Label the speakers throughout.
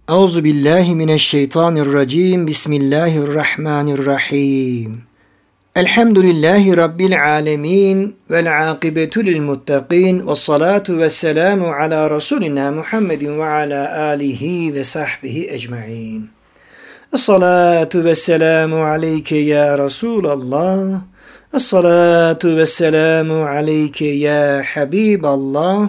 Speaker 1: Euzu billahi mineşşeytanirracim. Bismillahirrahmanirrahim. Elhamdülillahi rabbil alamin vel akibetu lil muttaqin ve salatu vesselamu ala rasulina Muhammedin ve ala alihi ve sahbihi ecmaîn. Essalatu vesselamu aleyke ya Resulallah. Essalatu vesselamu aleyke ya Habiballah.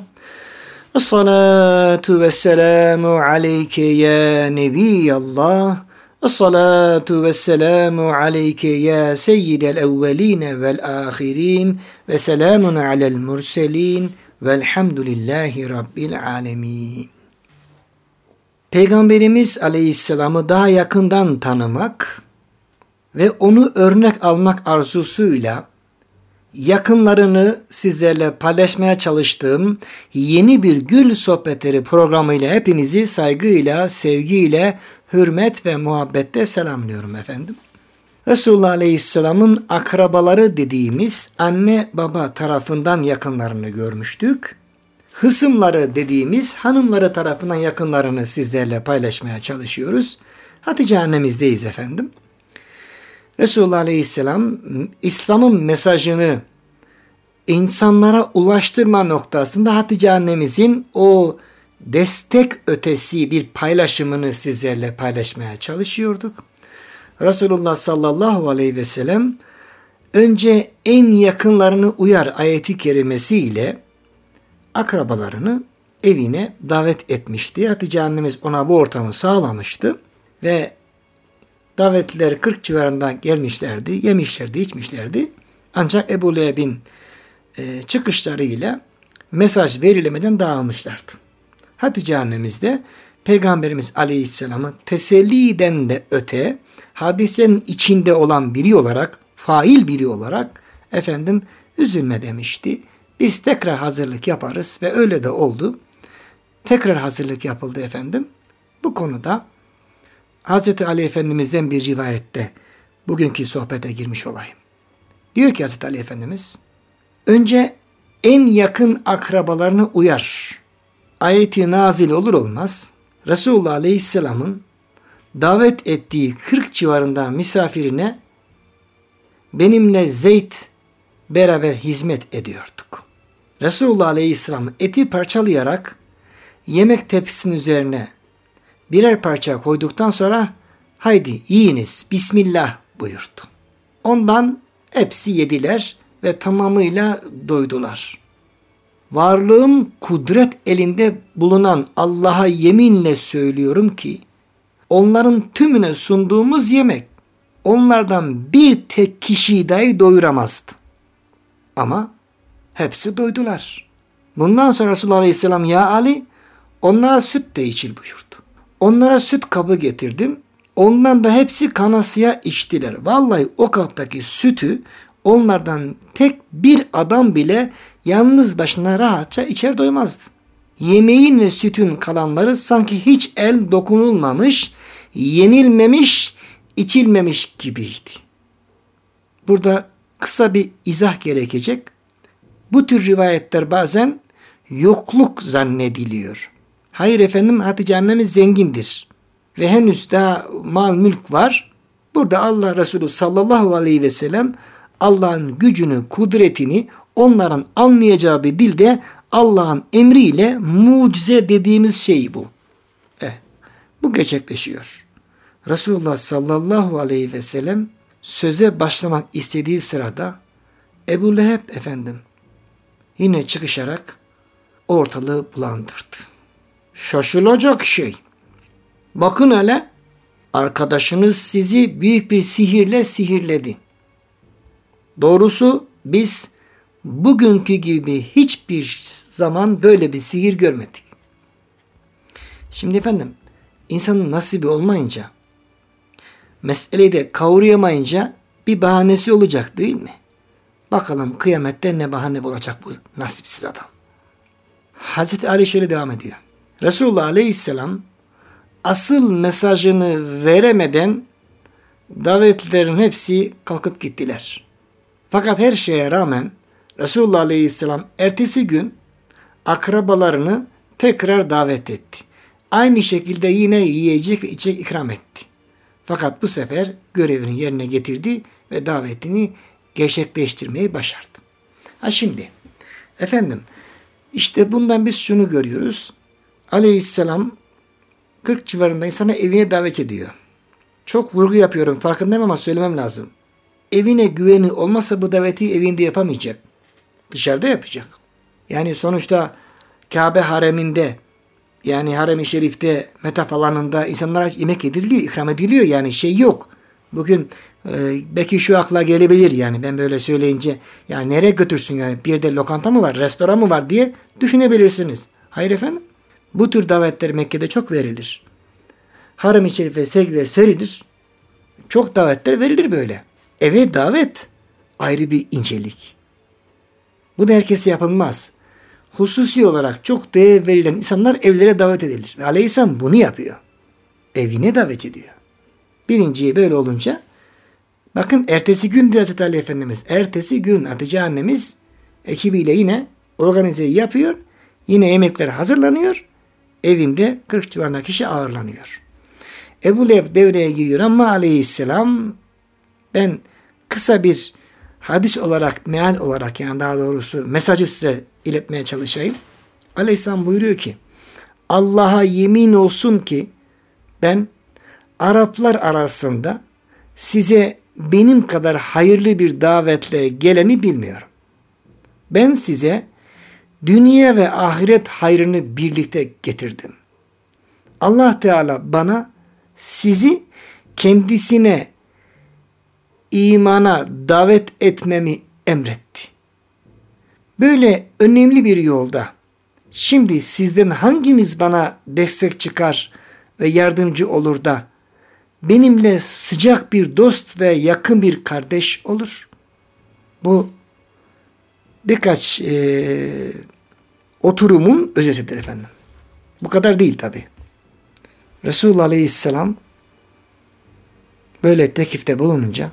Speaker 1: Essalatu vesselamu aleyke ya Nebiyallah. Essalatu vesselamu aleyke ya seyyidel evveline vel ahirin ve selamun alel murselin velhamdülillahi rabbil alemin. Peygamberimiz Aleyhisselam'ı daha yakından tanımak ve onu örnek almak arzusuyla yakınlarını sizlerle paylaşmaya çalıştığım yeni bir Gül Sohbetleri programıyla hepinizi saygıyla, sevgiyle, hürmet ve muhabbetle selamlıyorum efendim. Resulullah Aleyhisselam'ın akrabaları dediğimiz anne baba tarafından yakınlarını görmüştük. Hısımları dediğimiz hanımları tarafından yakınlarını sizlerle paylaşmaya çalışıyoruz. Hatice annemizdeyiz efendim. Resulullah Aleyhisselam İslam'ın mesajını insanlara ulaştırma noktasında Hatice annemizin o destek ötesi bir paylaşımını sizlerle paylaşmaya çalışıyorduk. Resulullah sallallahu aleyhi ve sellem önce en yakınlarını uyar ayeti kerimesiyle akrabalarını evine davet etmişti. Hatice annemiz ona bu ortamı sağlamıştı ve davetliler 40 civarında gelmişlerdi, yemişlerdi, içmişlerdi. Ancak Ebu Leheb'in çıkışlarıyla mesaj verilemeden dağılmışlardı. Hatice annemiz de Peygamberimiz Aleyhisselam'ı teselliden de öte hadisenin içinde olan biri olarak, fail biri olarak efendim üzülme demişti. Biz tekrar hazırlık yaparız ve öyle de oldu. Tekrar hazırlık yapıldı efendim. Bu konuda Hz. Ali Efendimiz'den bir rivayette bugünkü sohbete girmiş olayım. Diyor ki Hz. Ali Efendimiz, önce en yakın akrabalarını uyar. Ayeti nazil olur olmaz Resulullah Aleyhisselam'ın davet ettiği 40 civarında misafirine benimle Zeyd beraber hizmet ediyorduk. Resulullah Aleyhisselam eti parçalayarak yemek tepsisinin üzerine birer parça koyduktan sonra haydi yiyiniz bismillah buyurdu. Ondan hepsi yediler ve tamamıyla doydular. Varlığım kudret elinde bulunan Allah'a yeminle söylüyorum ki onların tümüne sunduğumuz yemek onlardan bir tek kişiyi dahi doyuramazdı. Ama hepsi doydular. Bundan sonra Resulullah Aleyhisselam ya Ali onlara süt de içil buyurdu. Onlara süt kabı getirdim. Ondan da hepsi kanasıya içtiler. Vallahi o kaptaki sütü onlardan tek bir adam bile yalnız başına rahatça içer doymazdı. Yemeğin ve sütün kalanları sanki hiç el dokunulmamış, yenilmemiş, içilmemiş gibiydi. Burada kısa bir izah gerekecek. Bu tür rivayetler bazen yokluk zannediliyor. Hayır efendim Hatice annemiz zengindir ve henüz daha mal mülk var. Burada Allah Resulü sallallahu aleyhi ve sellem Allah'ın gücünü, kudretini onların anlayacağı bir dilde Allah'ın emriyle mucize dediğimiz şey bu. Bu gerçekleşiyor. Resulullah sallallahu aleyhi ve sellem söze başlamak istediği sırada Ebu Leheb efendim yine çıkışarak ortalığı bulandırdı. Şaşılacak şey. Bakın hele arkadaşınız sizi büyük bir sihirle sihirledi. Doğrusu biz bugünkü gibi hiçbir zaman böyle bir sihir görmedik. Şimdi efendim insanın nasibi olmayınca meseleyi de kavrayamayınca bir bahanesi olacak değil mi? Bakalım kıyamette ne bahane bulacak bu nasipsiz adam. Hazreti Ali şöyle devam ediyor. Resulullah Aleyhisselam asıl mesajını veremeden davetlilerin hepsi kalkıp gittiler. Fakat her şeye rağmen Resulullah Aleyhisselam ertesi gün akrabalarını tekrar davet etti. aynı şekilde yine yiyecek ve içecek ikram etti. Fakat bu sefer görevini yerine getirdi ve davetini gerçekleştirmeyi başardı. Şimdi efendim işte bundan biz şunu görüyoruz. Aleyhisselam 40 civarında insana evine davet ediyor. Çok vurgu yapıyorum, farkındayım ama söylemem lazım. Evine güveni olmazsa bu daveti evinde yapamayacak. Dışarıda yapacak. Yani sonuçta Kabe hareminde, yani harem-i şerifte, metaf alanında insanlara yemek ediliyor, ikram ediliyor. Yani şey yok. Bugün belki şu akla gelebilir, yani ben böyle söyleyince, yani nereye götürsün, yani bir de lokanta mı var, restoran mı var diye düşünebilirsiniz. Hayır efendim. Bu tür davetler Mekke'de çok verilir. Harem-i şerife sevgiler serilir. Çok davetler verilir böyle. Eve davet ayrı bir incelik. Bu da herkese yapılmaz. Hususi olarak çok değer verilen insanlar evlere davet edilir. Ve Aleyhisselam bunu yapıyor. Evine davet ediyor. Birinciye böyle olunca, bakın ertesi gün de Hazreti Ali Efendimiz, ertesi gün Hatice annemiz ekibiyle yine organizeyi yapıyor. Yine yemekler hazırlanıyor. Evinde 40 civarında kişi ağırlanıyor. Ebu Leheb devreye giriyor ama Aleyhisselam, ben kısa bir hadis olarak, meal olarak, yani daha doğrusu mesajı size iletmeye çalışayım. Aleyhisselam buyuruyor ki, Allah'a yemin olsun ki ben Araplar arasında size benim kadar hayırlı bir davetle geleni bilmiyorum. Ben size dünya ve ahiret hayrını birlikte getirdim. Allah Teala bana sizi kendisine imana davet etmemi emretti. Böyle önemli bir yolda şimdi sizden hanginiz bana destek çıkar ve yardımcı olur da benimle sıcak bir dost ve yakın bir kardeş olur? Bu birkaç oturumun özetidir efendim. Bu kadar değil tabi. Resulullah Aleyhisselam böyle teklifte bulununca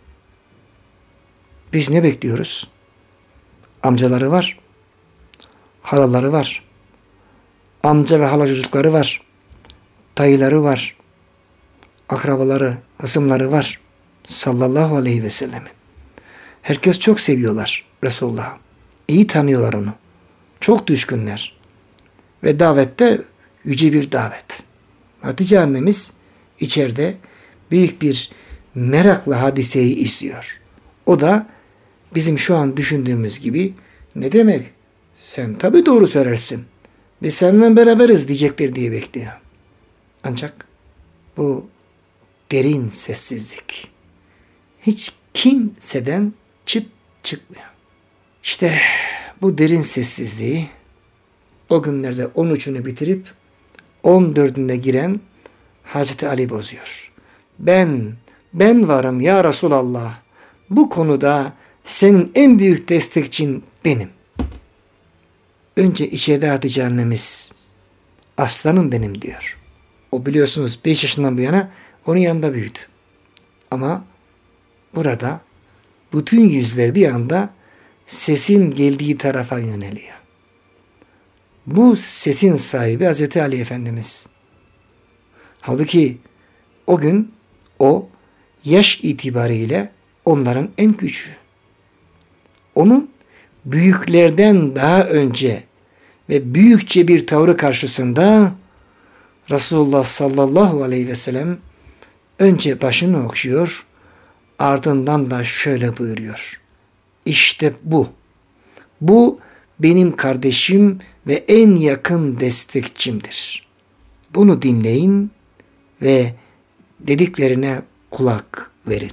Speaker 1: biz ne bekliyoruz? Amcaları var, halaları var, amca ve hala çocukları var, dayıları var, akrabaları, hısımları var sallallahu aleyhi ve sellem'in. Herkes çok seviyorlar Resulullah'ı. İyi tanıyorlar onu. Çok düşkünler. Ve davette yüce bir davet. Hatice annemiz içeride büyük bir merakla hadiseyi izliyor. O da bizim şu an düşündüğümüz gibi, ne demek? Sen tabii doğru söylersin. Biz seninle beraberiz diyecekler diye bekliyor. Ancak bu derin sessizlik hiç kimseden çıt çıkmıyor. İşte bu derin sessizliği o günlerde 13'ünü bitirip 14'üne giren Hazreti Ali bozuyor. Ben varım ya Resulallah. Bu konuda senin en büyük destekçin benim. Önce içeride Hatice annemiz, aslanım benim diyor. O biliyorsunuz 5 yaşından bu yana onun yanında büyüdü. Ama burada bütün yüzler bir anda sesin geldiği tarafa yöneliyor. Bu sesin sahibi Hazreti Ali Efendimiz. Halbuki o gün o yaş itibariyle onların en küçüğü. Onun büyüklerden daha önce ve büyükçe bir tavrı karşısında Resulullah sallallahu aleyhi ve sellem önce başını okşuyor, ardından da şöyle buyuruyor. İşte bu. Bu benim kardeşim ve en yakın destekçimdir. Bunu dinleyin ve dediklerine kulak verin.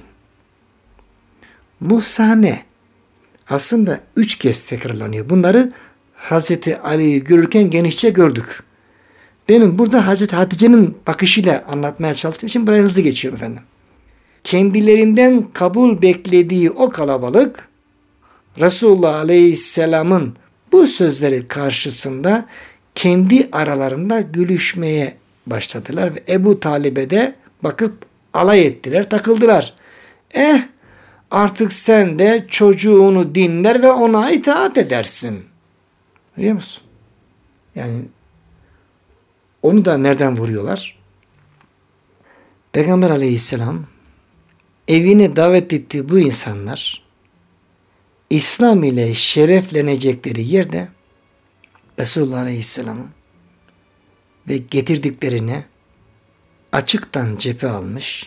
Speaker 1: Bu sahne aslında 3 kez tekrarlanıyor. Bunları Hazreti Ali'yi görürken genişçe gördük. Benim burada Hazreti Hatice'nin bakışıyla anlatmaya çalıştığım için buraya hızlı geçiyorum efendim. Kendilerinden kabul beklediği o kalabalık Resulullah Aleyhisselam'ın bu sözleri karşısında kendi aralarında gülüşmeye başladılar ve Ebu Talib'e de bakıp alay ettiler, takıldılar. Artık sen de çocuğunu dinler ve ona itaat edersin. Biliyor musun? Yani Onu da nereden vuruyorlar? Peygamber aleyhisselam evine davet ettiği bu insanlar İslam ile şereflenecekleri yerde Resulullah aleyhisselamın ve getirdiklerine açıktan cephe almış,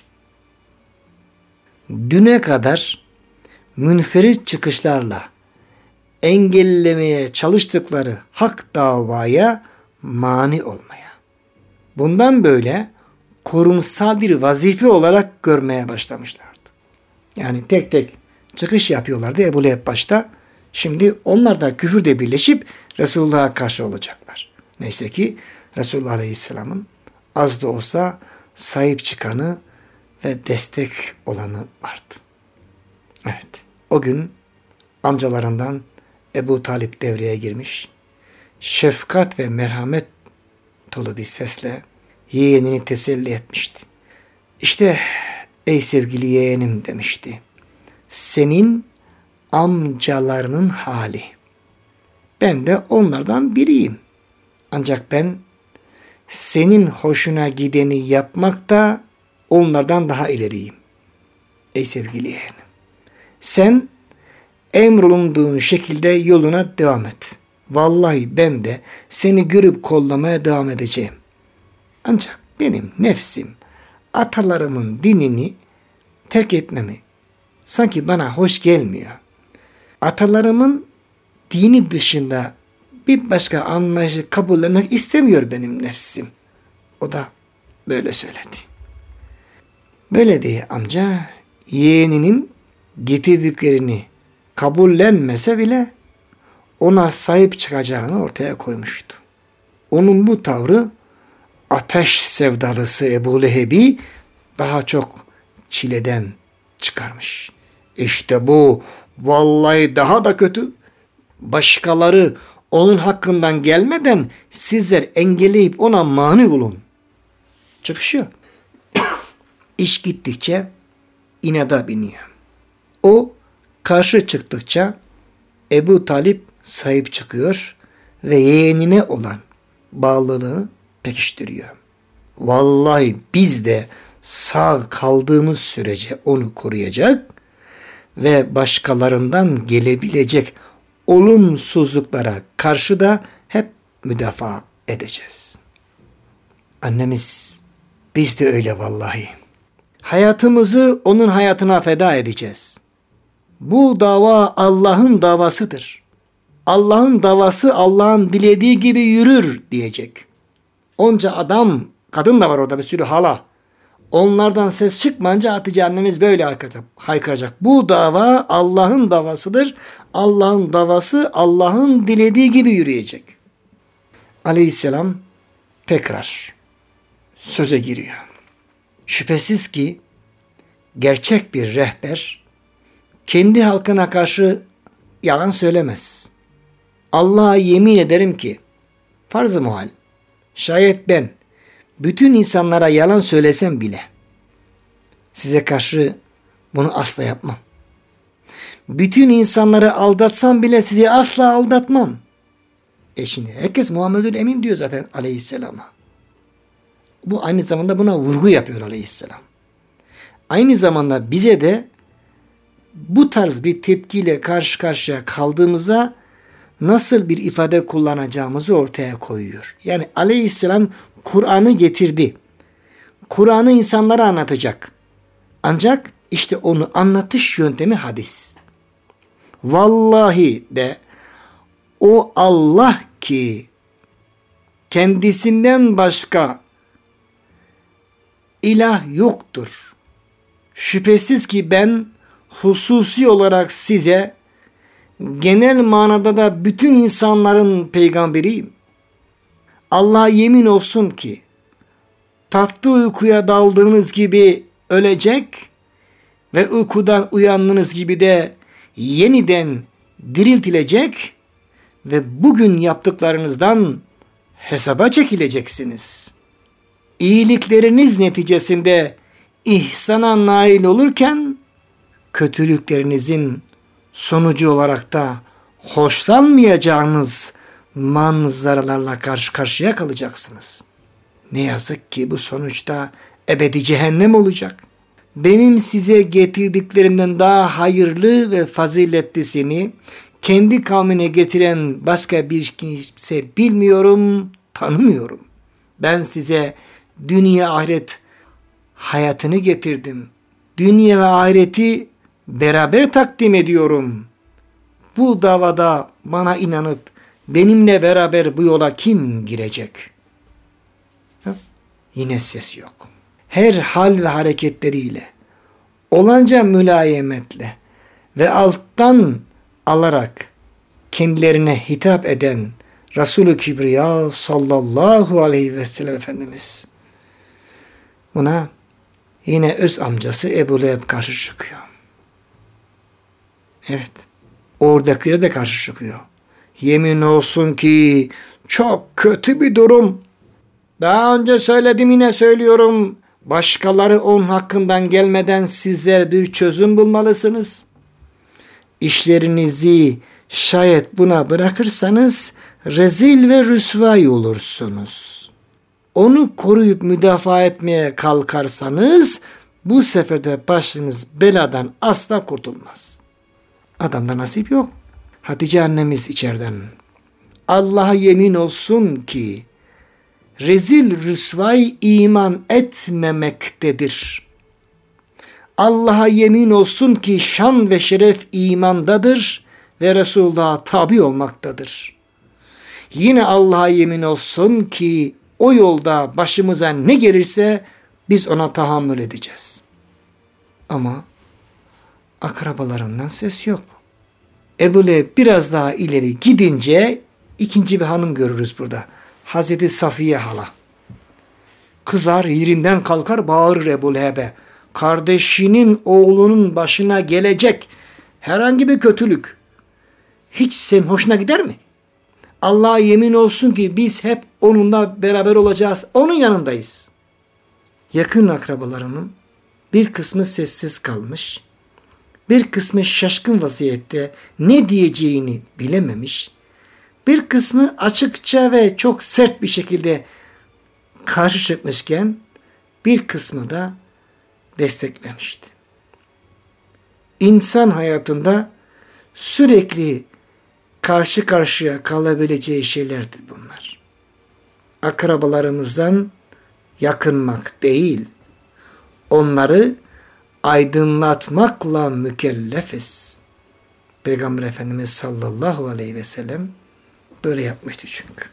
Speaker 1: düne kadar münferit çıkışlarla engellemeye çalıştıkları hak davaya mani olmaya, bundan böyle kurumsal bir vazife olarak görmeye başlamışlardı. Yani tek tek çıkış yapıyorlardı Ebu Leheb başta. Şimdi onlar da küfürde birleşip Resulullah'a karşı olacaklar. Neyse ki Resulullah Aleyhisselam'ın az da olsa sahip çıkanı ve destek olanı vardı. Evet, o gün amcalarından Ebu Talip devreye girmiş. Şefkat ve merhamet dolu bir sesle yeğenini teselli etmişti. İşte ey sevgili yeğenim demişti. Senin amcalarının hali. Ben de onlardan biriyim. Ancak ben senin hoşuna gideni yapmakta onlardan daha ileriyim. Ey sevgili yeğenim. Sen emrolunduğun şekilde yoluna devam et. Vallahi ben de seni görüp kollamaya devam edeceğim. Ancak benim nefsim atalarımın dinini terk etmemi sanki bana hoş gelmiyor. Atalarımın dini dışında bir başka anlayışı kabullenmek istemiyor benim nefsim. O da böyle söyledi. Böyle diye amca yeğeninin getirdiklerini kabullenmese bile ona sahip çıkacağını ortaya koymuştu. Onun bu tavrı ateş sevdalısı Ebu Leheb'i daha çok çileden çıkarmış. İşte bu vallahi daha da kötü. Başkaları onun hakkından gelmeden sizler engelleyip ona mani olun. Çıkışıyor. İş gittikçe inada biniyor. O karşı çıktıkça Ebu Talip sahip çıkıyor ve yeğenine olan bağlılığını pekiştiriyor. Vallahi biz de sağ kaldığımız sürece onu koruyacak ve başkalarından gelebilecek olumsuzluklara karşı da hep müdafaa edeceğiz. Annemiz, biz de öyle vallahi. Hayatımızı onun hayatına feda edeceğiz. Bu dava Allah'ın davasıdır. Allah'ın davası Allah'ın dilediği gibi yürür diyecek. Onca adam, kadın da var orada bir sürü hala. Onlardan ses çıkmayınca Hatice annemiz böyle haykıracak. Bu dava Allah'ın davasıdır. Allah'ın davası Allah'ın dilediği gibi yürüyecek. Aleyhisselam tekrar söze giriyor. Şüphesiz ki gerçek bir rehber kendi halkına karşı yalan söylemez. Allah'a yemin ederim ki farz-ı muhal şayet ben bütün insanlara yalan söylesem bile size karşı bunu asla yapmam. Bütün insanları aldatsam bile sizi asla aldatmam. Şimdi herkes Muhammedül Emin diyor zaten aleyhisselama. Bu aynı zamanda buna vurgu yapıyor aleyhisselam. Aynı zamanda bize de bu tarz bir tepkiyle karşı karşıya kaldığımızda nasıl bir ifade kullanacağımızı ortaya koyuyor. Yani aleyhisselam Kur'an'ı getirdi. Kur'an'ı insanlara anlatacak. Ancak işte onu anlatış yöntemi hadis. Vallahi de o Allah ki kendisinden başka ilah yoktur. Şüphesiz ki ben hususi olarak size genel manada da bütün insanların peygamberiyim. Allah'a yemin olsun ki tatlı uykuya daldığınız gibi ölecek ve uykudan uyandığınız gibi de yeniden diriltilecek ve bugün yaptıklarınızdan hesaba çekileceksiniz. İyilikleriniz neticesinde ihsana nail olurken kötülüklerinizin sonucu olarak da hoşlanmayacağınız manzaralarla karşı karşıya kalacaksınız. Ne yazık ki bu sonuçta ebedi cehennem olacak. Benim size getirdiklerimden daha hayırlı ve faziletlisini kendi kavmine getiren başka bir kimse bilmiyorum, tanımıyorum. Ben size dünya ahiret hayatını getirdim. Dünya ve ahireti beraber takdim ediyorum. Bu davada bana inanıp benimle beraber bu yola kim girecek? Yine ses yok. Her hal ve hareketleriyle, olanca mülayemetle ve alttan alarak kendilerine hitap eden Resulü Kibriya sallallahu aleyhi ve sellem Efendimiz buna yine öz amcası Ebu Leheb karşı çıkıyor. Evet. Oradakiler de karşı çıkıyor. Yemin olsun ki çok kötü bir durum. Daha önce söyledim, yine söylüyorum. Başkaları onun hakkından gelmeden sizler bir çözüm bulmalısınız. İşlerinizi şayet buna bırakırsanız rezil ve rüsvay olursunuz. Onu koruyup müdafaa etmeye kalkarsanız bu sefer de başınız beladan asla kurtulmaz. Adamda nasip yok. Hatice annemiz içeriden, Allah'a yemin olsun ki rezil rüsvay iman etmemektedir. Allah'a yemin olsun ki şan ve şeref imandadır ve Resulullah'a tabi olmaktadır. Yine Allah'a yemin olsun ki o yolda başımıza ne gelirse biz ona tahammül edeceğiz. Ama akrabalarından ses yok. Ebu Leheb biraz daha ileri gidince ikinci bir hanım görürüz burada. Hazreti Safiye hala. Kızar, yerinden kalkar, bağırır Ebu Leheb'e. Kardeşinin oğlunun başına gelecek herhangi bir kötülük hiç senin hoşuna gider mi? Allah'a yemin olsun ki biz hep onunla beraber olacağız. Onun yanındayız. Yakın akrabalarının bir kısmı sessiz kalmış. Bir kısmı şaşkın vaziyette ne diyeceğini bilememiş. Bir kısmı açıkça ve çok sert bir şekilde karşı çıkmışken bir kısmı da desteklemişti. İnsan hayatında sürekli karşı karşıya kalabileceği şeylerdir bunlar. Akrabalarımızdan yakınmak değil, onları aydınlatmakla mükellefiz. Peygamber Efendimiz sallallahu aleyhi ve sellem böyle yapmıştı çünkü.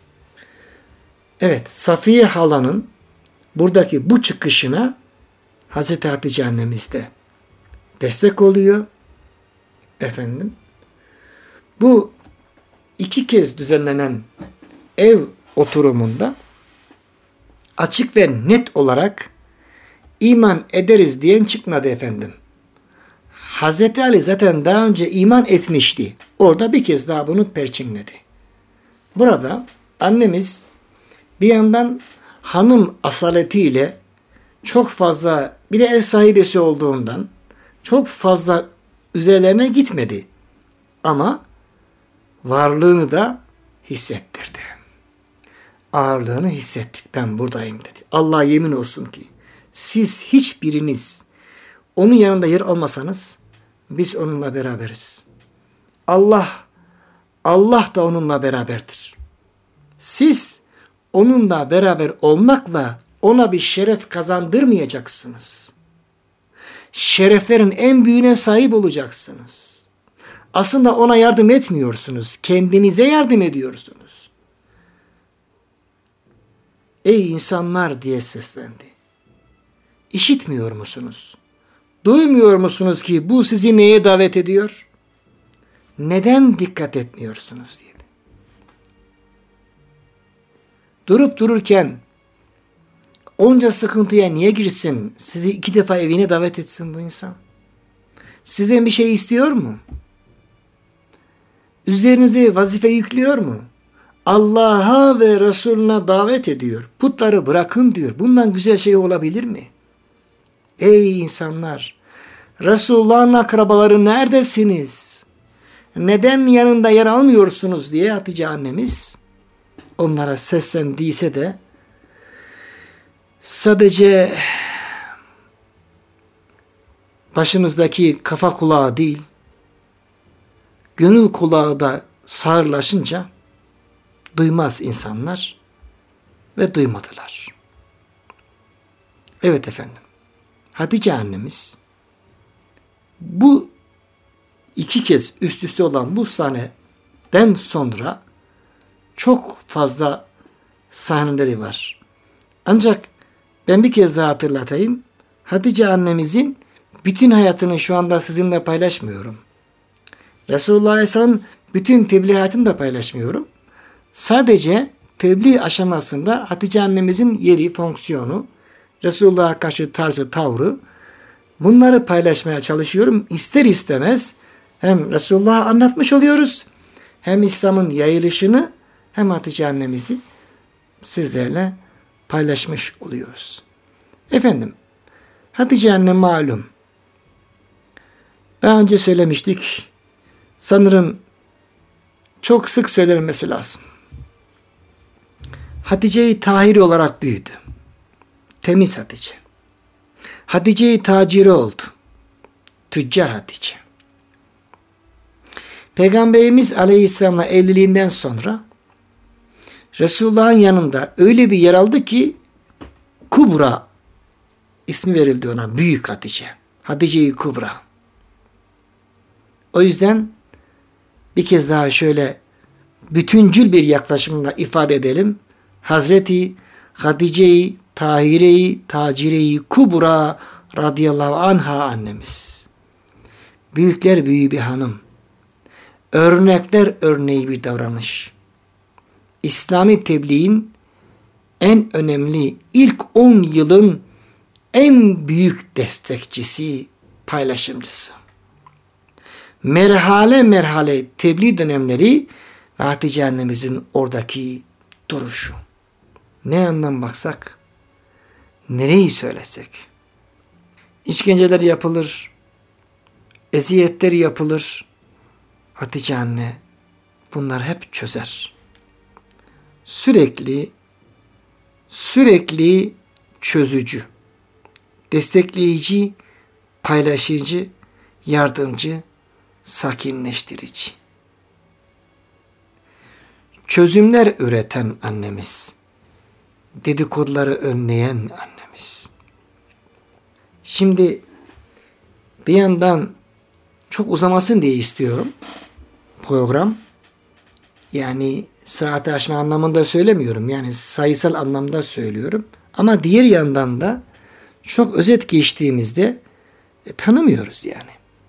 Speaker 1: Evet, Safiye halanın buradaki bu çıkışına Hazreti Hatice annemiz de destek oluyor. Efendim, bu iki kez düzenlenen ev oturumunda açık ve net olarak iman ederiz diyen çıkmadı efendim. Hazreti Ali zaten daha önce iman etmişti. Orada bir kez daha bunu perçinledi. Burada annemiz bir yandan hanım asaletiyle çok fazla, bir de ev sahibesi olduğundan çok fazla üzerlerine gitmedi. Ama varlığını da hissettirdi. Ağırlığını hissettik. Ben buradayım dedi. Allah'a yemin olsun ki siz hiçbiriniz onun yanında yer almasanız biz onunla beraberiz. Allah da onunla beraberdir. Siz onunla beraber olmakla ona bir şeref kazandırmayacaksınız. Şereflerin en büyüğüne sahip olacaksınız. Aslında ona yardım etmiyorsunuz. Kendinize yardım ediyorsunuz. Ey insanlar diye seslendi. İşitmiyor musunuz? Duymuyor musunuz ki bu sizi neye davet ediyor? Neden dikkat etmiyorsunuz diye. Durup dururken onca sıkıntıya niye girsin? Sizi 2 defa evine davet etsin bu insan. Sizden bir şey istiyor mu? Üzerinize vazife yüklüyor mu? Allah'a ve Resulüne davet ediyor. Putları bırakın diyor. Bundan güzel şey olabilir mi? Ey insanlar! Resulullah'ın akrabaları neredesiniz? Neden yanında yer almıyorsunuz diye Hatice annemiz onlara seslendiyse de sadece başımızdaki kafa kulağı değil, gönül kulağı da sağırlaşınca duymaz insanlar ve duymadılar. Evet efendim, Hatice annemiz bu iki kez üst üste olan bu sahneden sonra çok fazla sahneleri var. Ancak ben bir kez daha hatırlatayım. Hatice annemizin bütün hayatını şu anda sizinle paylaşmıyorum. Resulullah Aleyhisselam'ın bütün tebliğ hayatını da paylaşmıyorum. Sadece tebliğ aşamasında Hatice annemizin yeri, fonksiyonu, Resulullah'a karşı tarzı, tavrı, bunları paylaşmaya çalışıyorum. İster istemez hem Resulullah'ı anlatmış oluyoruz, hem İslam'ın yayılışını, hem Hatice annemizi sizlerle paylaşmış oluyoruz. Efendim, Hatice anne malum. Daha önce söylemiştik. Sanırım çok sık söylenmesi lazım. Hatice-i Tahiri olarak büyüdü. Temiz Hatice. Hatice-i Tacire oldu. Tüccar Hatice. Peygamberimiz Aleyhisselam'la evliliğinden sonra Resulullah'ın yanında öyle bir yer aldı ki Kubra ismi verildi ona. Büyük Hatice. Hatice-i Kubra. O yüzden bir kez daha şöyle bütüncül bir yaklaşımla ifade edelim. Hazreti Hatice-i Tahire-i Tacire-i Kubra radıyallahu anha annemiz. Büyükler büyüğü bir hanım. Örnekler örneği bir davranış. İslami tebliğin en önemli ilk 10 yılın en büyük destekçisi, paylaşımcısı. Merhale merhale tebliğ dönemleri ve Hatice annemizin oradaki duruşu. Ne yandan baksak, nereyi söylesek. İşkenceler yapılır, eziyetler yapılır. Hatice anne bunlar hep çözer. Sürekli çözücü, destekleyici, paylaşıcı, yardımcı, sakinleştirici. Çözümler üreten annemiz. Dedikoduları önleyen annemiz. Şimdi bir yandan çok uzamasın diye istiyorum program. Yani saati aşma anlamında söylemiyorum. Yani sayısal anlamda söylüyorum. Ama diğer yandan da çok özet geçtiğimizde tanımıyoruz yani.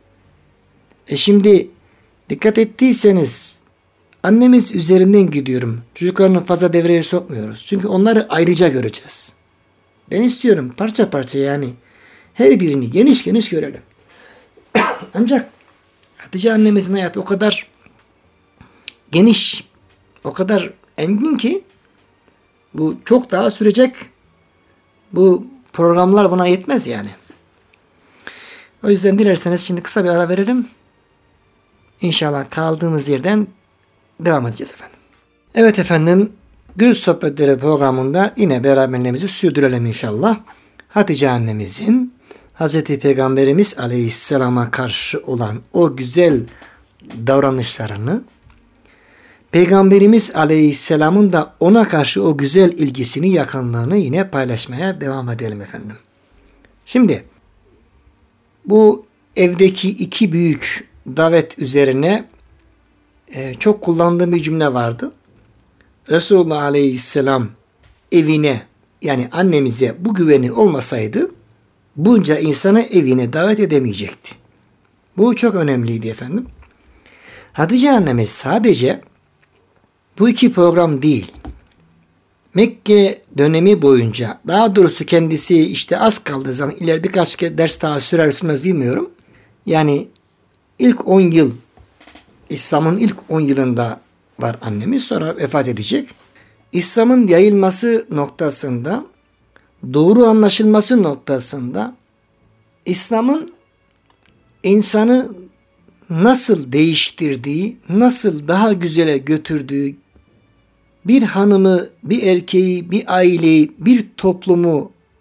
Speaker 1: Şimdi dikkat ettiyseniz annemiz üzerinden gidiyorum. Çocuklarını fazla devreye sokmuyoruz. Çünkü onları ayrıca göreceğiz. Ben istiyorum parça parça yani her birini geniş geniş görelim. Ancak Hatice annemizin hayatı o kadar geniş, o kadar engin ki bu çok daha sürecek. Bu programlar buna yetmez yani. O yüzden dilerseniz şimdi kısa bir ara verelim. İnşallah kaldığımız yerden devam edeceğiz efendim. Evet efendim, Gül Sohbetleri programında yine beraberliğimizi sürdürelim inşallah. Hatice annemizin Hazreti Peygamberimiz Aleyhisselam'a karşı olan o güzel davranışlarını, Peygamberimiz Aleyhisselam'ın da ona karşı o güzel ilgisini, yakınlığını yine paylaşmaya devam edelim efendim. Şimdi bu evdeki iki büyük davet üzerine çok kullandığım bir cümle vardı. Resulullah Aleyhisselam evine, yani annemize bu güveni olmasaydı bunca insanı evine davet edemeyecekti. Bu çok önemliydi efendim. Hatice annemiz sadece bu iki program değil, Mekke dönemi boyunca, daha doğrusu kendisi işte az kaldığı zaman, ileride birkaç ders daha sürer sürmez bilmiyorum. Yani ilk 10 yıl, İslam'ın ilk 10 yılında var annemiz, sonra vefat edecek. İslam'ın yayılması noktasında, doğru anlaşılması noktasında, İslam'ın insanı nasıl değiştirdiği, nasıl daha güzele götürdüğü, bir hanımı, bir erkeği, bir aileyi, bir toplumu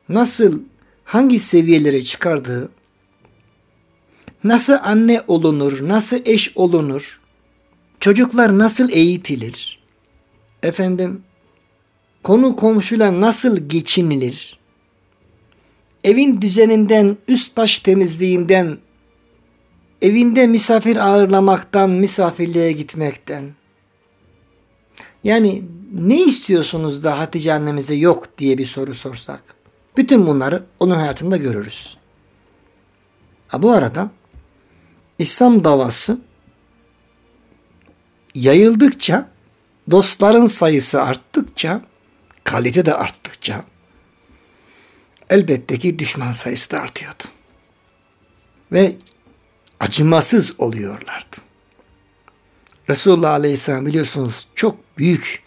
Speaker 1: nasıl, hangi seviyelere çıkardığı, nasıl anne olunur, nasıl eş olunur, çocuklar nasıl eğitilir, konu komşuyla nasıl geçinilir, evin düzeninden, üst baş temizliğinden, evinde misafir ağırlamaktan, misafirliğe gitmekten. Yani ne istiyorsunuz da Hatice annemize yok diye bir soru sorsak. Bütün bunları onun hayatında görürüz. Bu arada İslam davası yayıldıkça, dostların sayısı arttıkça, kalite de arttıkça elbette ki düşman sayısı da artıyordu. Ve acımasız oluyorlardı. Resulullah Aleyhisselam biliyorsunuz çok büyük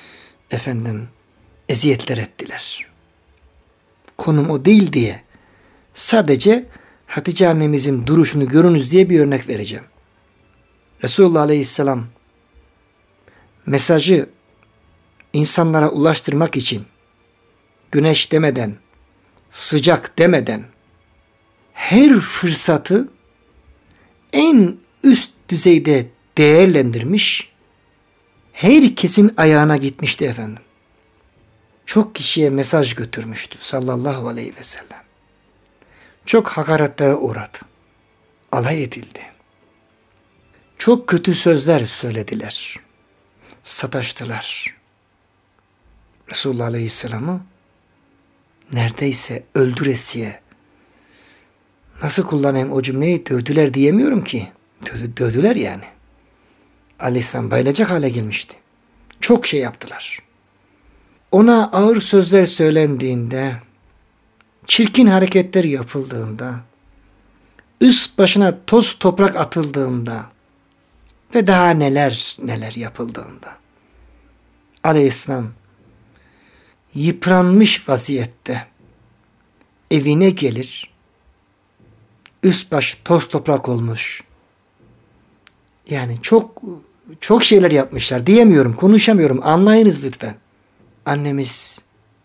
Speaker 1: eziyetler ettiler. Konum o değil diye sadece Hatice annemizin duruşunu görünüz diye bir örnek vereceğim. Resulullah Aleyhisselam mesajı insanlara ulaştırmak için güneş demeden, sıcak demeden her fırsatı en üst düzeyde değerlendirmiş, herkesin ayağına gitmişti efendim. Çok kişiye mesaj götürmüştü sallallahu aleyhi ve sellem. Çok hakaretlere uğradı. Alay edildi. Çok kötü sözler söylediler. Sataştılar. Resulullah Aleyhisselam'ı neredeyse öldüresiye, nasıl kullanayım o cümleyi, dövdüler diyemiyorum ki. Dövdüler yani. Aleyhisselam bayılacak hale gelmişti. Çok şey yaptılar. Ona ağır sözler söylendiğinde, çirkin hareketler yapıldığında, üst başına toz toprak atıldığında ve daha neler yapıldığında Aleyhisselam yıpranmış vaziyette evine gelir, üst baş toz toprak olmuş. Yani çok şeyler yapmışlar. Diyemiyorum, konuşamıyorum. Anlayınız lütfen. Annemiz,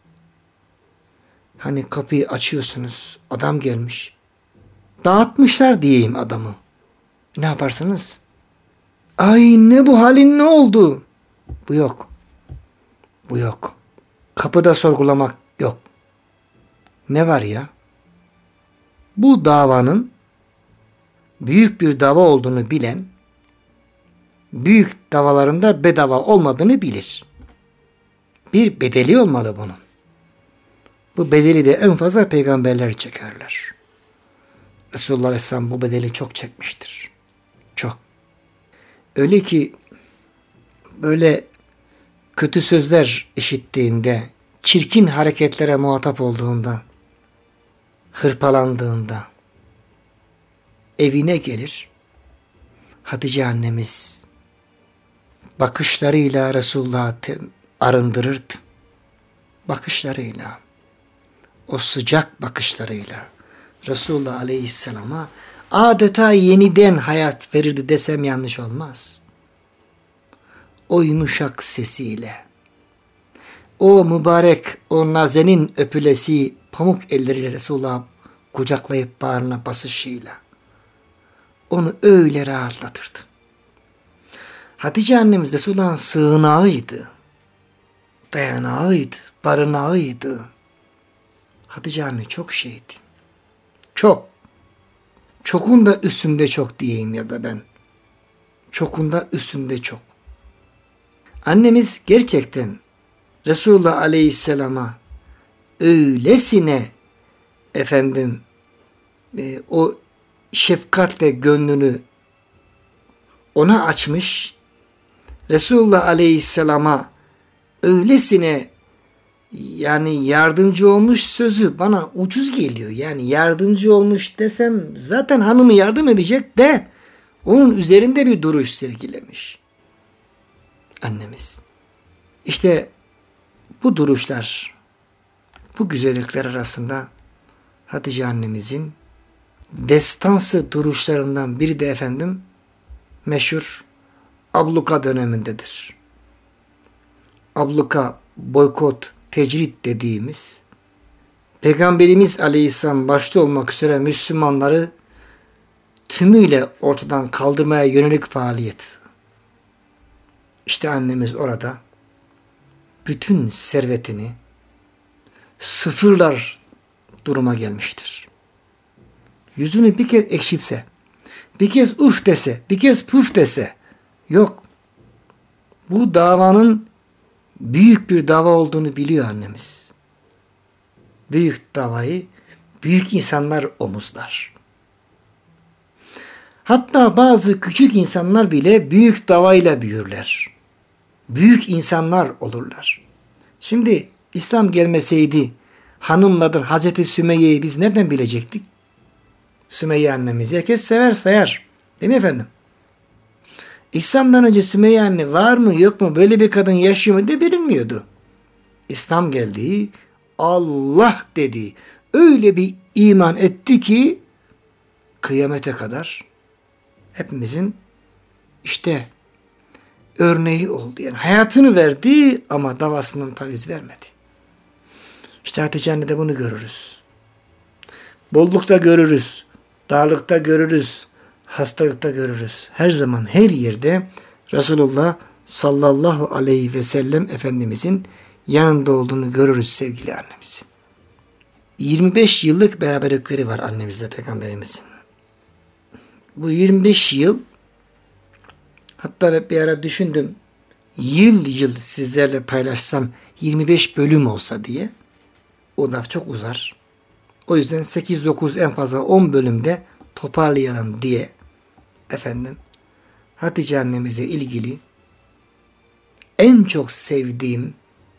Speaker 1: hani kapıyı açıyorsunuz, adam gelmiş. Dağıtmışlar diyeyim adamı. Ne yaparsınız? Ay ne bu halin, ne oldu? Bu yok. Bu yok. Kapıda sorgulamak yok. Ne var ya? Bu davanın büyük bir dava olduğunu bilen, büyük davalarında bedava olmadığını bilir. Bir bedeli olmalı bunun. Bu bedeli de en fazla peygamberler çekerler. Resulullah Aleyhisselam bu bedeli çok çekmiştir. Çok. Öyle ki böyle kötü sözler işittiğinde, çirkin hareketlere muhatap olduğunda, hırpalandığında evine gelir. Hatice annemiz bakışlarıyla Resulullah'ı arındırırdı. Bakışlarıyla, o sıcak bakışlarıyla Resulullah Aleyhisselam'a adeta yeniden hayat verirdi desem yanlış olmaz. O yumuşak sesiyle, o mübarek, o nazenin öpülesi pamuk elleriyle Resulullah'ı kucaklayıp bağrına basışıyla onu öyle rahatlatırdı. Hatice annemiz Resulullah'ın sığınağıydı, dayanağıydı, barınağıydı. Hatice anne çok şeydi. Çok. Çokun da üstünde çok diyeyim ya da ben. Çokun da üstünde çok. Annemiz gerçekten Resulullah Aleyhisselam'a öylesine o şefkatle gönlünü ona açmış, Resulullah Aleyhisselam'a öylesine yani yardımcı olmuş sözü bana ucuz geliyor. Yani yardımcı olmuş desem zaten hanımı yardım edecek de onun üzerinde bir duruş sergilemiş annemiz. İşte bu duruşlar, bu güzellikler arasında Hatice annemizin destansı duruşlarından biri de meşhur abluka dönemindedir. Abluka, boykot, tecrit dediğimiz Peygamberimiz Aleyhisselam başta olmak üzere Müslümanları tümüyle ortadan kaldırmaya yönelik faaliyet. İşte annemiz orada bütün servetini sıfırlar duruma gelmiştir. Yüzünü bir kez ekşitse, bir kez uf dese, bir kez puf dese, yok. Bu davanın büyük bir dava olduğunu biliyor annemiz. Büyük davayı büyük insanlar omuzlar. Hatta bazı küçük insanlar bile büyük davayla büyürler. Büyük insanlar olurlar. Şimdi İslam gelmeseydi hanımlardan Hazreti Sümeyye'yi biz nereden bilecektik? Sümeyye annemizi herkes sever sayar. Değil mi efendim? İslam'dan önce Sümeyye anne var mı yok mu, böyle bir kadın yaşıyor mu de bilinmiyordu. İslam geldi, Allah dedi. Öyle bir iman etti ki kıyamete kadar hepimizin işte örneği oldu. Yani hayatını verdi ama davasından taviz vermedi. İşte Hatice anne de bunu görürüz. Bollukta görürüz, darlıkta görürüz, hastalıkta görürüz. Her zaman her yerde Resulullah sallallahu aleyhi ve sellem Efendimizin yanında olduğunu görürüz sevgili annemizin. 25 yıllık beraberlikleri var annemizle Peygamberimizin. Bu 25 yıl, hatta bir ara düşündüm, yıl yıl sizlerle paylaşsam 25 bölüm olsa diye, o da çok uzar. O yüzden 8-9 en fazla 10 bölümde toparlayalım diye efendim Hatice annemize ilgili en çok sevdiğim,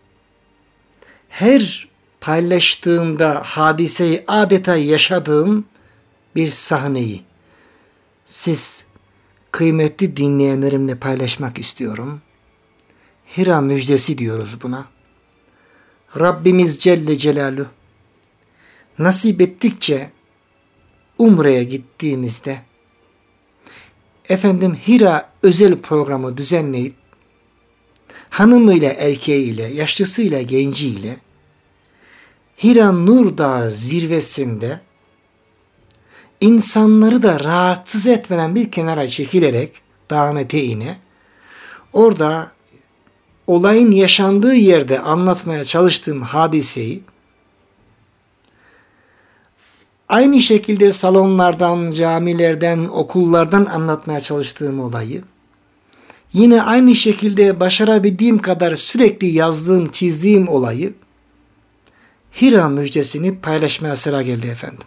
Speaker 1: her paylaştığımda hadiseyi adeta yaşadığım bir sahneyi siz kıymetli dinleyenlerimle paylaşmak istiyorum. Hira müjdesi diyoruz buna. Rabbimiz Celle Celaluhu nasip ettikçe Umre'ye gittiğimizde efendim Hira özel programı düzenleyip hanımıyla, erkeğiyle, yaşlısıyla, genciyle Hira Nur Dağı zirvesinde insanları da rahatsız etmeden bir kenara çekilerek dağın eteğine orada olayın yaşandığı yerde anlatmaya çalıştığım hadiseyi aynı şekilde salonlardan, camilerden, okullardan anlatmaya çalıştığım olayı yine aynı şekilde başarabildiğim kadar sürekli yazdığım, çizdiğim olayı Hira müjdesini paylaşmaya sıra geldi efendim.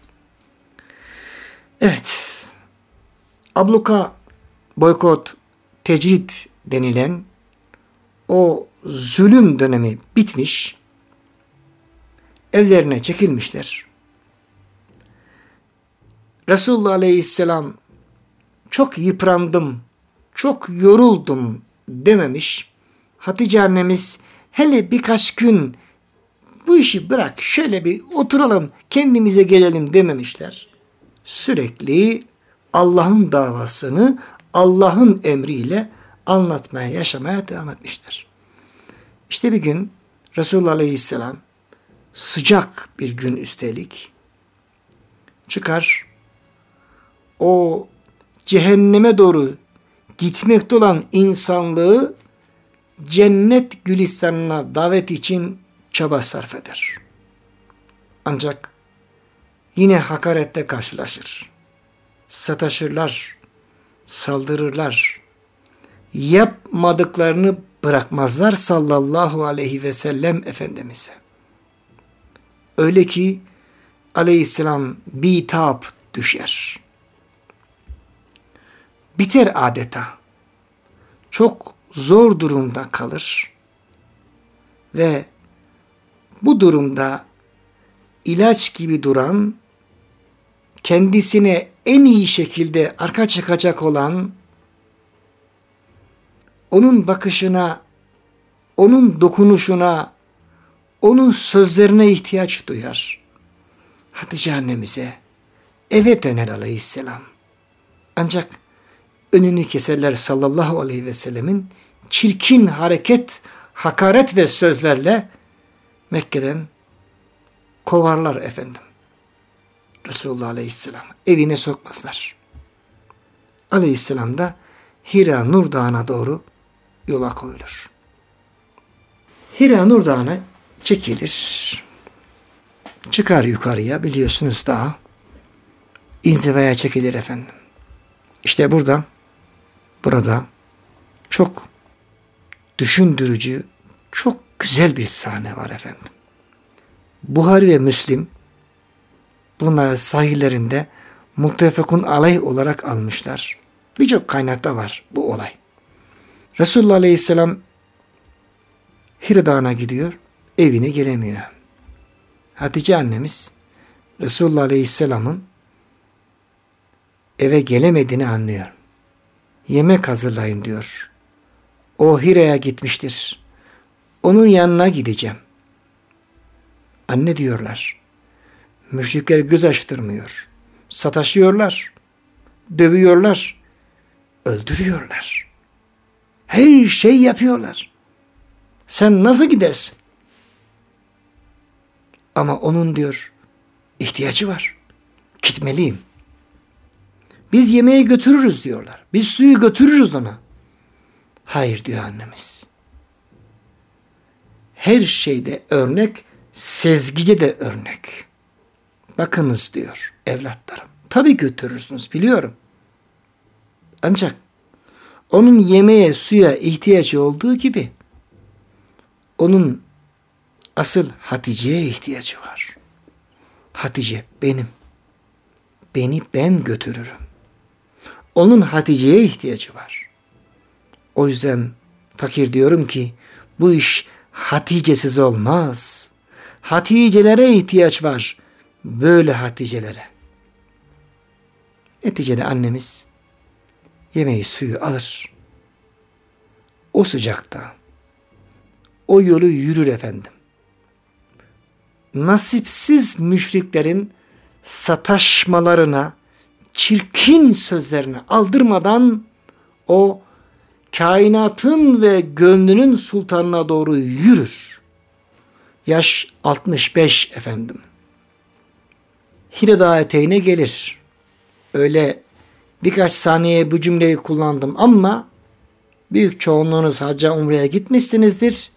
Speaker 1: Evet, abluka, boykot, tecrit denilen o zulüm dönemi bitmiş, evlerine çekilmişler. Resulullah Aleyhisselam çok yıprandım, çok yoruldum dememiş. Hatice annemiz hele birkaç gün bu işi bırak, şöyle bir oturalım, kendimize gelelim dememişler. Sürekli Allah'ın davasını Allah'ın emriyle anlatmaya, yaşamaya devam etmişler. İşte bir gün Resulullah Aleyhisselam sıcak bir gün üstelik çıkar, o cehenneme doğru gitmekte olan insanlığı cennet gülistanına davet için çaba sarf eder. Ancak yine hakarette karşılaşır. Sataşırlar, saldırırlar. Yapmadıklarını bırakmazlar sallallahu aleyhi ve sellem Efendimiz'e. Öyle ki Aleyhisselam bitap düşer. Biter adeta. Çok zor durumda kalır. Ve bu durumda ilaç gibi duran, kendisine en iyi şekilde arka çıkacak olan, onun bakışına, onun dokunuşuna, onun sözlerine ihtiyaç duyar. Hatice annemize eve döner Aleyhisselam. Ancak önünü keserler sallallahu aleyhi ve sellemin çirkin hareket, hakaret ve sözlerle Mekke'den kovarlar efendim. Resulullah Aleyhisselam evine sokmazlar. Aleyhisselam da Hira Nur Dağı'na doğru yola koyulur. Hira Nur Dağı'na çekilir. Çıkar yukarıya, biliyorsunuz dağa. İnzivaya çekilir efendim. İşte burada çok düşündürücü, çok güzel bir sahne var efendim. Buhari ve Müslim bunları sahihlerinde muttefekun aleyh olarak almışlar. Birçok kaynakta var bu olay. Resulullah Aleyhisselam Hira Dağı'na gidiyor, evine gelemiyor. Hatice annemiz Resulullah Aleyhisselam'ın eve gelemediğini anlıyor. Yemek hazırlayın diyor. O Hira'ya gitmiştir. Onun yanına gideceğim. Anne diyorlar. Müşrikler göz açtırmıyor. Sataşıyorlar. Dövüyorlar. Öldürüyorlar. Her şey yapıyorlar. Sen nasıl gidersin? Ama onun diyor ihtiyacı var. Gitmeliyim. Biz yemeği götürürüz diyorlar. Biz suyu götürürüz ona. Hayır diyor annemiz. Her şeyde örnek, sezgide de örnek. Bakınız diyor evlatlarım. Tabii götürürsünüz biliyorum. Ancak onun yemeğe, suya ihtiyacı olduğu gibi onun asıl Hatice'ye ihtiyacı var. Hatice benim. Beni ben götürürüm. Onun Hatice'ye ihtiyacı var. O yüzden fakir diyorum ki bu iş Hatice'siz olmaz. Hatice'lere ihtiyaç var. Böyle Hatice'lere. Neticede annemiz yemeği suyu alır. O sıcakta o yolu yürür efendim. Nasipsiz müşriklerin sataşmalarına, çirkin sözlerine aldırmadan o kainatın ve gönlünün sultanına doğru yürür. Yaş 65 efendim. Hira Dağı eteğine gelir. Öyle birkaç saniye bu cümleyi kullandım ama büyük çoğunluğunuz hacca umreye gitmişsinizdir.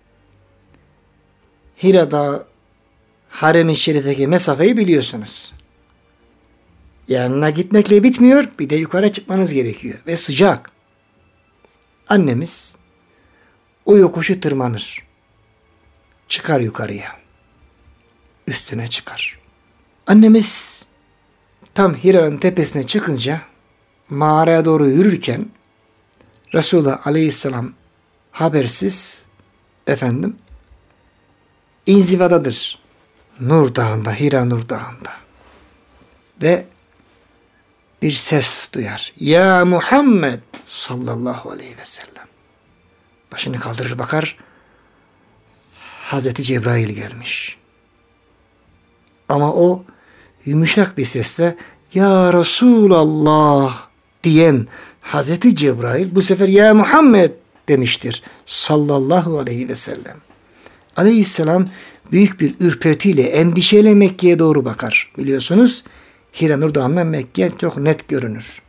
Speaker 1: Hira Dağı Harem-i Şerif'teki mesafeyi biliyorsunuz. Yanına gitmekle bitmiyor, bir de yukarı çıkmanız gerekiyor ve sıcak. Annemiz o yokuşu tırmanır. Çıkar yukarıya. Üstüne çıkar. Annemiz tam Hira'nın tepesine çıkınca mağaraya doğru yürürken Resulullah Aleyhisselam habersiz efendim inzivadadır. Nur Dağı'nda, Hira Nur Dağı'nda. Ve bir ses duyar. Ya Muhammed sallallahu aleyhi ve sellem. Başını kaldırır bakar. Hazreti Cebrail gelmiş. Ama o yumuşak bir sesle Ya Resulallah diyen Hazreti Cebrail bu sefer Ya Muhammed demiştir. Sallallahu aleyhi ve sellem. Aleyhisselam büyük bir ürpertiyle, endişeyle Mekke'ye doğru bakar. Biliyorsunuz Hira Nur Dağı'ndan Mekke çok net görünür.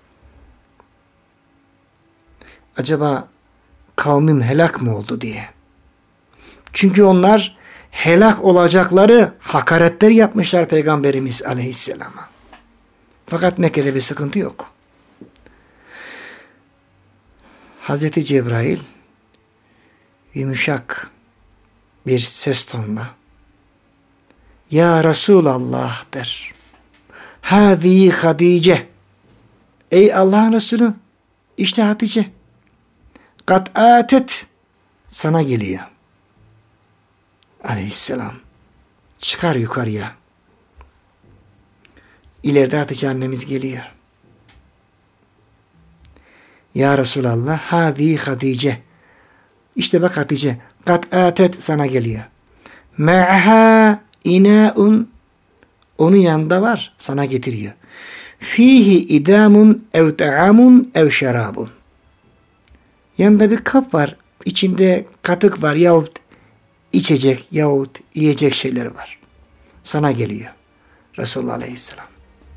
Speaker 1: Acaba kavmim helak mı oldu diye. Çünkü onlar helak olacakları hakaretler yapmışlar Peygamberimiz Aleyhisselam'a. Fakat Mekke'de bir sıkıntı yok. Hazreti Cebrail yumuşak bir ses tonla Ya Resulallah der. Hâzî Hatice. Ey Allah'ın Resulü, işte Hatice. Kat âtet. Sana geliyor. Aleyhisselam. Çıkar yukarıya. İleride Hatice annemiz geliyor. Ya Resulallah, hâzî Hatice. İşte bak Hatice. Kat âtet sana geliyor. Ma'ha inâun. Onun yanında var. Sana getiriyor. Fihi idamun ev ta'amun ev şerabun. Yanında bir kap var. İçinde katık var yahut içecek yahut yiyecek şeyler var. sana geliyor. Resulullah Aleyhisselam.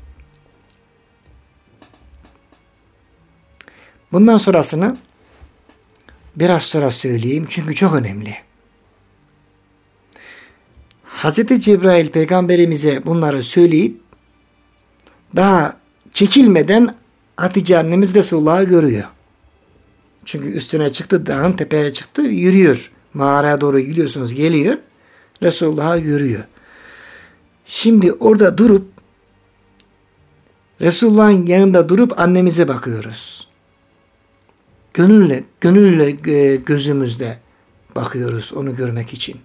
Speaker 1: Bundan sonrasını biraz sonra söyleyeyim çünkü çok önemli. Hazreti Cebrail peygamberimize bunları söyleyip daha çekilmeden Hatice annemiz Resulullah'ı görüyor. Çünkü üstüne çıktı, dağın tepeye çıktı, yürüyor. Mağaraya doğru gidiyorsunuz, geliyor. Resulullah'ı görüyor. Şimdi orada durup Resulullah'ın yanında durup annemize bakıyoruz. Gönülle gözümüzde bakıyoruz onu görmek için.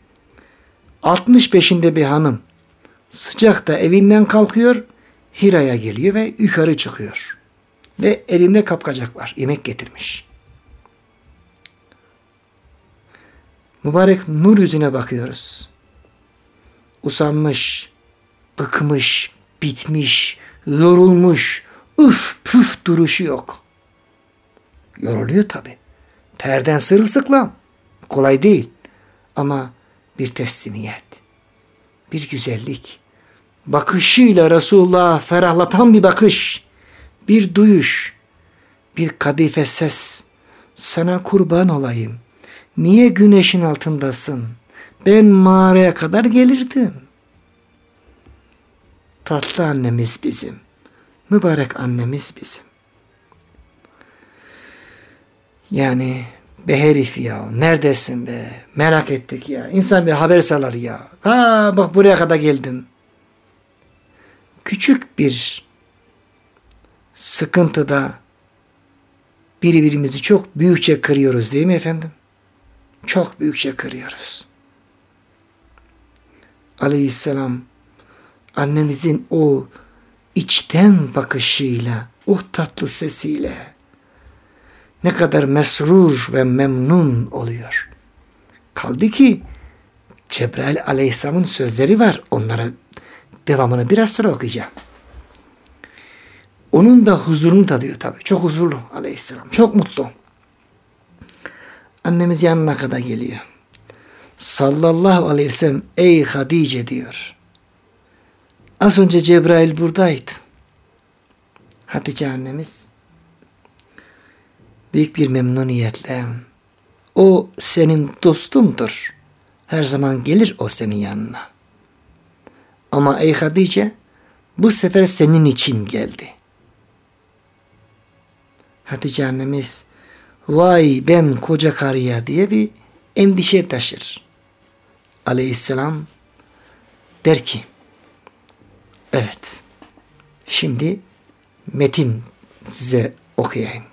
Speaker 1: 65'inde bir hanım sıcakta evinden kalkıyor, Hira'ya geliyor ve yukarı çıkıyor. Ve elinde kapkacak var, yemek getirmiş. Mübarek nur yüzüne bakıyoruz. Usanmış, bıkmış, bitmiş, yorulmuş, üf püf duruşu yok. Yoruluyor tabi. Terden sırılsıklam. Kolay değil. Ama bir teslimiyet, bir güzellik, bakışıyla Resulullah'ı ferahlatan bir bakış, bir duyuş, bir kadife ses. Sana kurban olayım. Niye güneşin altındasın? Ben mağaraya kadar gelirdim. Tatlı annemiz bizim. Mübarek annemiz bizim. Yani be herif ya, neredesin be? Merak ettik ya. İnsan bir haber salar ya. Ha bak buraya kadar geldin. Küçük bir sıkıntıda birbirimizi çok büyükçe kırıyoruz değil mi efendim? Çok büyükçe kırıyoruz. Aleyhisselam annemizin o içten bakışıyla, o tatlı sesiyle ne kadar mesrur ve memnun oluyor. Kaldı ki Cebrail Aleyhisselam'ın sözleri var. Onlara devamını biraz sonra okuyacağım. Onun da huzurunu tadıyor tabii. Çok huzurlu Aleyhisselam. Çok mutlu. Annemiz yanına kadar geliyor. Sallallahu aleyhi ve sellem ey Hatice diyor. Az önce Cebrail buradaydı. Hatice annemiz büyük bir memnuniyetle o senin dostundur. Her zaman gelir o senin yanına. Ama ey Hatice bu sefer senin için geldi. Hatice annemiz vay ben koca karıya diye bir endişe taşır. Aleyhisselam der ki evet şimdi metin size okuyayım.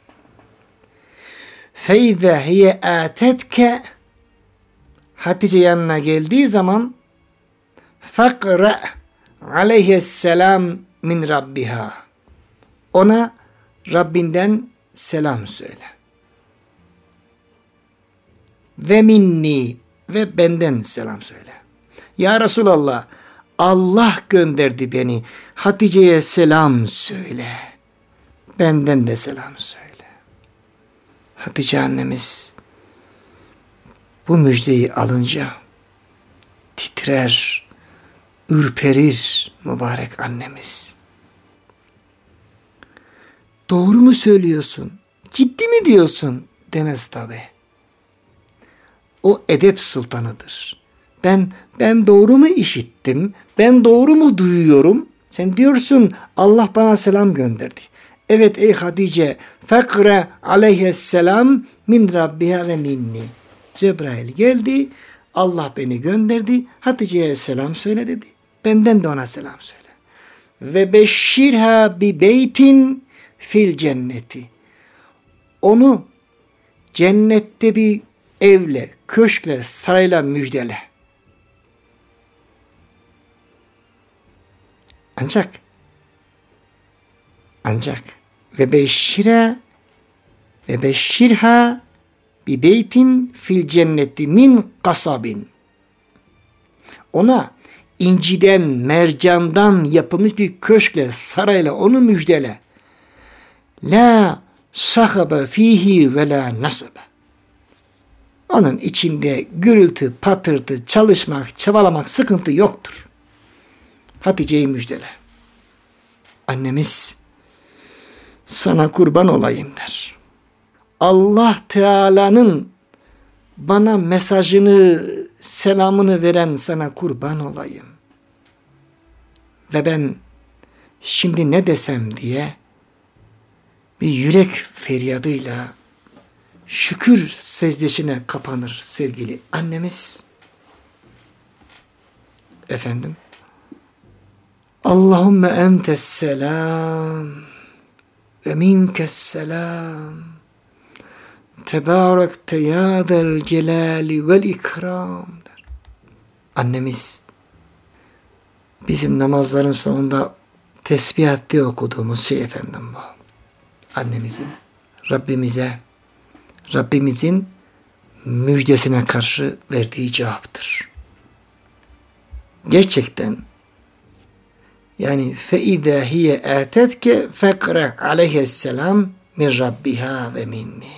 Speaker 1: فَاِذَا هِيَ آتَتْكَ Hatice yanına geldiği zaman فَقْرَأْ عَلَيْهِ السَّلَامِ min Rabbiha ona Rabbinden selam söyle. Ve minni ve benden selam söyle. Ya Resulallah Allah gönderdi beni. Hatice'ye selam söyle. Benden de selam söyle. Hatice annemiz bu müjdeyi alınca titrer, ürperir mübarek annemiz. Doğru mu söylüyorsun? Ciddi mi diyorsun? Demez tabi. O edep sultanıdır. Ben doğru mu işittim? Ben doğru mu duyuyorum? Sen diyorsun Allah bana selam gönderdi. Evet ey Hatice fekre aleyhisselam min Rabbiha ve minni. Cebrail geldi. Allah beni gönderdi. Hatice'ye selam söyle dedi. Benden de ona selam söyle. Ve beşşirha bi beytin fil cenneti. Onu cennette bir evle, köşkle, sarayla müjdele. Ancak ve beşşirha bi beytin fil cenneti min kasabin. Ona inciden, mercandan yapılmış bir köşkle, sarayla onu müjdele. La sahabe fihi ve la nasabe. Onun içinde gürültü, patırtı, çalışmak, çabalamak, sıkıntı yoktur. Hatice'yi müjdele. Annemiz sana kurban olayım der. Allah Teala'nın bana mesajını, selamını veren sana kurban olayım. Ve ben şimdi ne desem diye bir yürek feryadıyla şükür secdesine kapanır sevgili annemiz. Efendim, Allahümme entes selam ve minkes selam tebarekte ya zel celali vel ikram der. Annemiz bizim namazların sonunda tesbihat diye okuduğumuz şey efendim bu. Annemizin Rabbimizin müjdesine karşı verdiği cevaptır. Gerçekten yani فَاِذَا هِيَ اَتَتْكَ فَقْرَ عَلَيْهَ السَّلَامِ مِنْ رَبِّهَا وَمِنِّهِ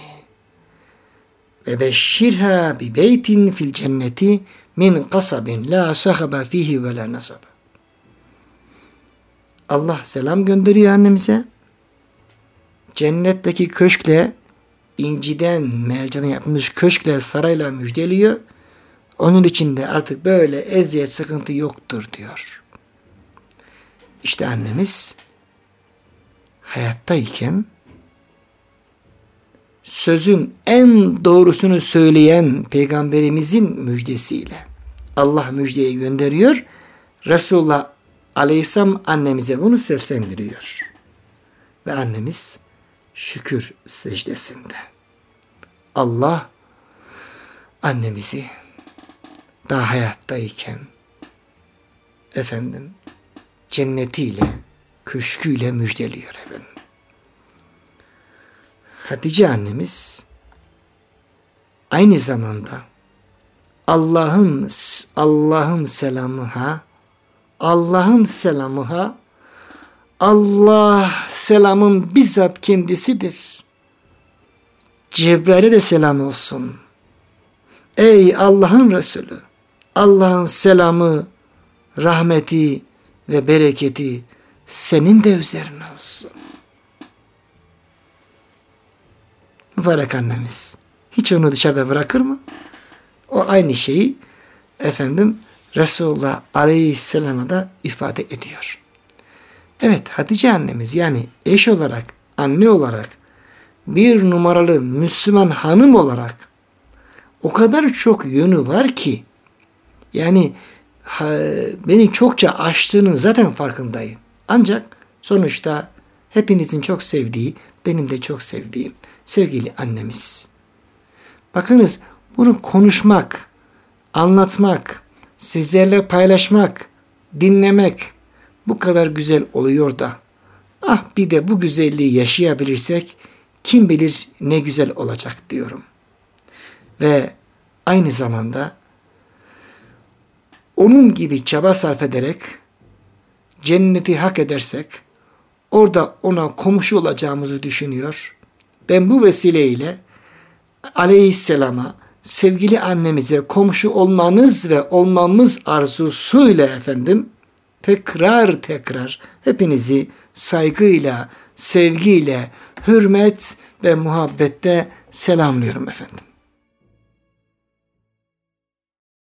Speaker 1: وَبَشِّرْهَا بِبَيْتٍ فِي الْجَنَّةِ مِنْ قَصَبٍ لَا صَخَبَ فِيهِ وَلَا نَصَبَ. Allah selam gönderiyor annemize. Cennetteki köşkle, inciden mercana yapılmış köşkle, sarayla müjdeliyor. Onun içinde artık böyle eziyet, sıkıntı yoktur diyor. İşte annemiz hayattayken sözün en doğrusunu söyleyen peygamberimizin müjdesiyle Allah müjdeyi gönderiyor. Resulullah Aleyhisselam annemize bunu seslendiriyor. Ve annemiz şükür secdesinde. Allah annemizi daha hayattayken efendim cennetiyle, köşküyle müjdeliyor efendim. Hatice annemiz aynı zamanda Allah'ın selamı Allah selamın bizzat kendisidir. Cebrail'e de selam olsun. Ey Allah'ın Resulü, Allah'ın selamı, rahmeti ve bereketi senin de üzerine olsun. Mübarek annemiz hiç onu dışarıda bırakır mı? O aynı şeyi efendim Resulullah Aleyhisselam'a da ifade ediyor. Evet, Hatice annemiz yani eş olarak, anne olarak, bir numaralı Müslüman hanım olarak o kadar çok yönü var ki yani beni çokça aştığının zaten farkındayım. Ancak sonuçta hepinizin çok sevdiği, benim de çok sevdiğim sevgili annemiz. Bakınız, bunu konuşmak, anlatmak, sizlerle paylaşmak, dinlemek bu kadar güzel oluyor da bir de bu güzelliği yaşayabilirsek kim bilir ne güzel olacak diyorum. Ve aynı zamanda onun gibi çaba sarf ederek cenneti hak edersek orada ona komşu olacağımızı düşünüyor. Ben bu vesileyle Aleyhisselam'a, sevgili annemize komşu olmanız ve olmamız arzusuyla efendim tekrar hepinizi saygıyla, sevgiyle, hürmet ve muhabbette selamlıyorum efendim.